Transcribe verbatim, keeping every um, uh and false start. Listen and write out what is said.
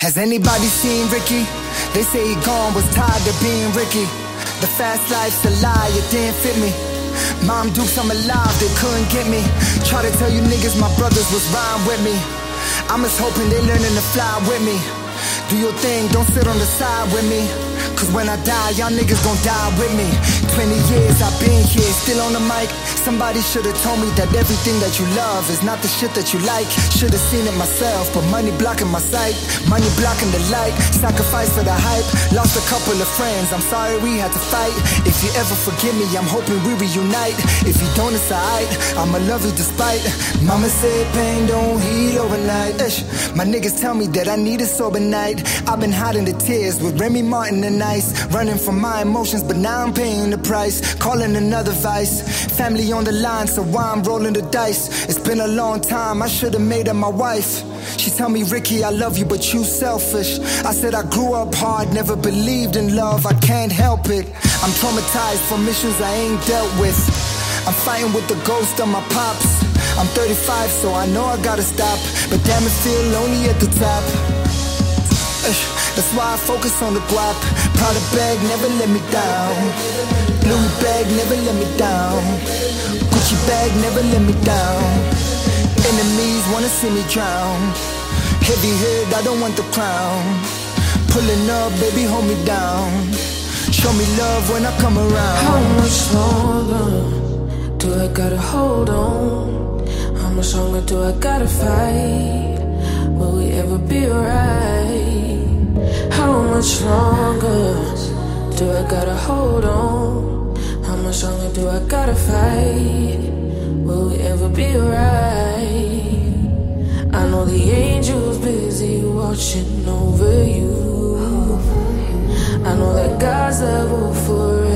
Has anybody seen Ricky? They say he gone, was tired of being Ricky. The fast life's a lie, it didn't fit me. Mom Dukes, I'm alive, they couldn't get me. Try to tell you niggas my brothers was rhyme with me. I'm just hoping they learning to fly with me. Do your thing, don't sit on the side with me. Cause when I die, y'all niggas gon' die with me. Twenty years I've been here, still on the mic. Somebody should've told me that everything that you love is not the shit that you like. Should've seen it myself, but money blocking my sight. Money blocking the light, sacrifice for the hype. Lost a couple of friends, I'm sorry we had to fight. If you ever forgive me, I'm hoping we reunite. If you don't, it's alright, I'ma love you despite. Mama said pain don't heal overnight. Ish. My niggas tell me that I need a sober night. I've been hiding the tears with Remy Martin and Ice. Running from my emotions, but now I'm paying the price. Calling another vice. Family on the line, so why I'm rolling the dice. It's been a long time, I should've made her my wife. She tell me, Ricky, I love you, but you selfish. I said I grew up hard, never believed in love, I can't help it. I'm traumatized from issues I ain't dealt with. I'm fighting with the ghost of my pops. I'm thirty-five, so I know I gotta stop. But damn, it feel lonely at the top. That's why I focus on the guap. Prada bag never let me down. Louis bag never let me down. Gucci bag never let me down. Enemies wanna see me drown. Heavy head, I don't want the crown. Pulling up, baby, hold me down. Show me love when I come around. How much longer do I gotta hold on? How much longer do I gotta fight? Will we ever be alright? How much longer do I gotta hold on? How much longer do I gotta fight? Will we ever be alright? I know the angel's busy watching over you. I know that God's level forever.